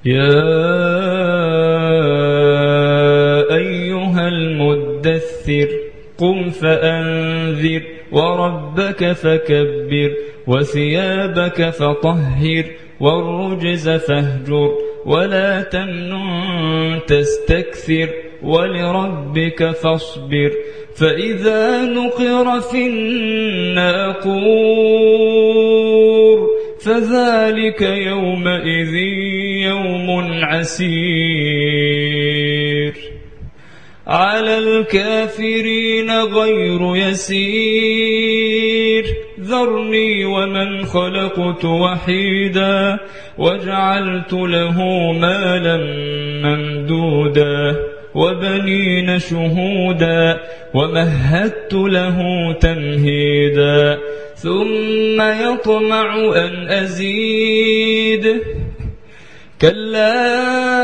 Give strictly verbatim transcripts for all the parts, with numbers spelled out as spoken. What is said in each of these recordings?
يا أيها المدثر قم فأنذر وربك فكبر وثيابك فطهر والرجز فاهجر ولا تمنن تستكثر ولربك فاصبر فإذا نقر في الناقور فذلك يومئذ يوم عسير على الكافرين غير يسير ذرني ومن خلقت وحيدا وجعلت له مالا ممدودا وبنين شهودا ومهدت له تمهيدا ثم يطمع أن أزيد كلا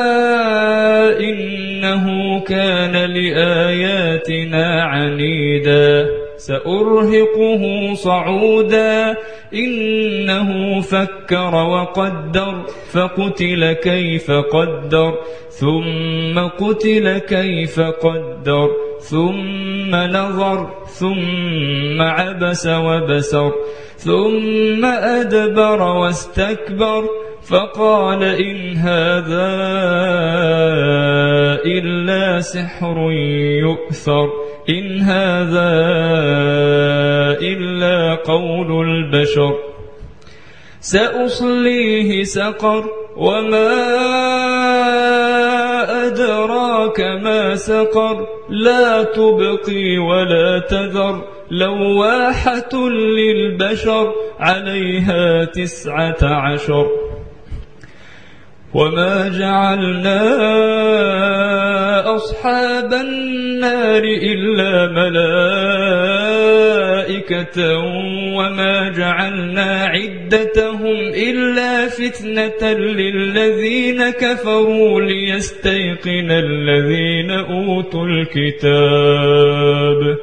إنه كان لآياتنا عنيدا سأرهقه صعودا إنه فكر وقدر فقتل كيف قدر ثم قتل كيف قدر ثم نظر ثم عبس وبسر ثم أدبر واستكبر فقال إن هذا إلا سحر يؤثر إن هذا إلا قول البشر سأصليه سقر وما أدراك ما سقر لا تبقي ولا تذر لواحة للبشر عليها تسعة عشر وما جعلنا أصحاب النار إلا ملائكة وما جعلنا عدتهم إلا فتنة للذين كفروا ليستيقن الذين أوتوا الكتاب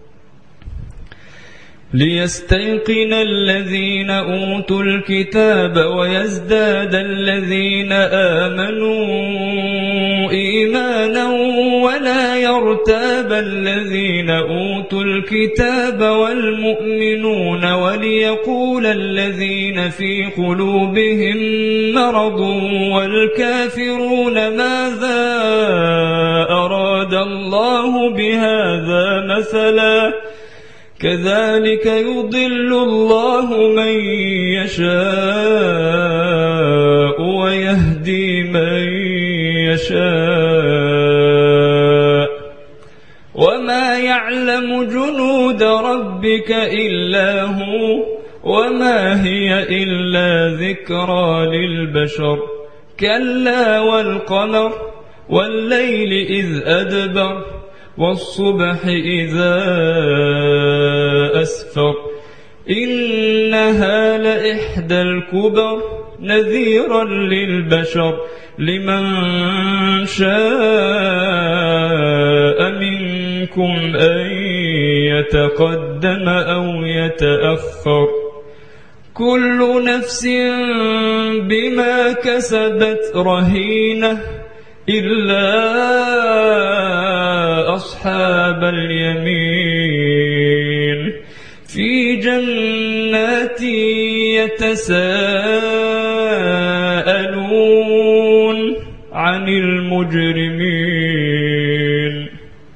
ليستيقن الذين أوتوا الكتاب ويزداد الذين آمنوا إيمانا ولا يرتاب الذين أوتوا الكتاب والمؤمنون وليقول الذين في قلوبهم مرض والكافرون ماذا أراد الله بهذا مثلا كذلك يضل الله من يشاء ويهدي من يشاء وما يعلم جنود ربك إلا هو وما هي إلا ذكرى للبشر كلا والقمر والليل إذ أدبر والصبح إذا أسفر إنها لإحدى الكبر نذيرا للبشر لمن شاء منكم أن يتقدم أو يتأخر كل نفس بما كسبت رهينة إلا أصحاب اليمين في جنات يتساءلون عن المجرمين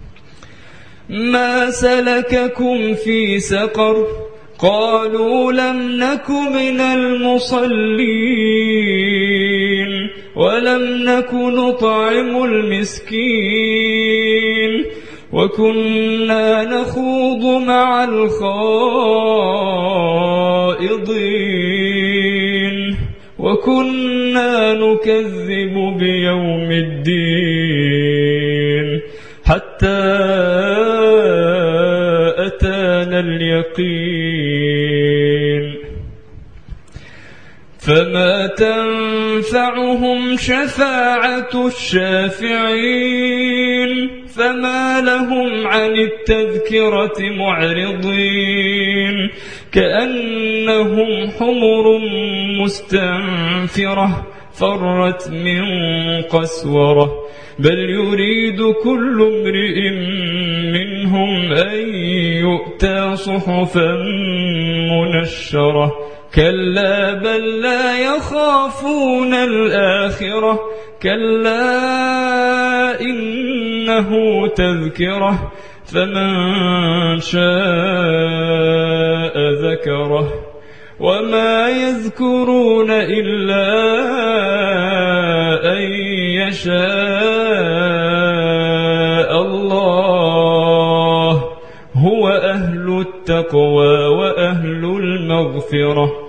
ما سلككم في سقر قالوا لم نك من المصلين ولم نك نطعم المسكين وكنا نخوض مع الخائضين وكنا نكذب بيوم الدين حتى أتانا اليقين فما تنفعهم شفاعة الشافعين فما لهم عن التذكرة معرضين كأنهم حمر مستنفرة فرت من قسورة بل يريد كل امرئ منهم أن يؤتى صحفا منشرة كلا بل لا يخافون الآخرة كلا إنه تذكرة فمن شاء ذكره وما يذكرون إلا أن يشاء الله هو أهل التقوى وأهل المغفرة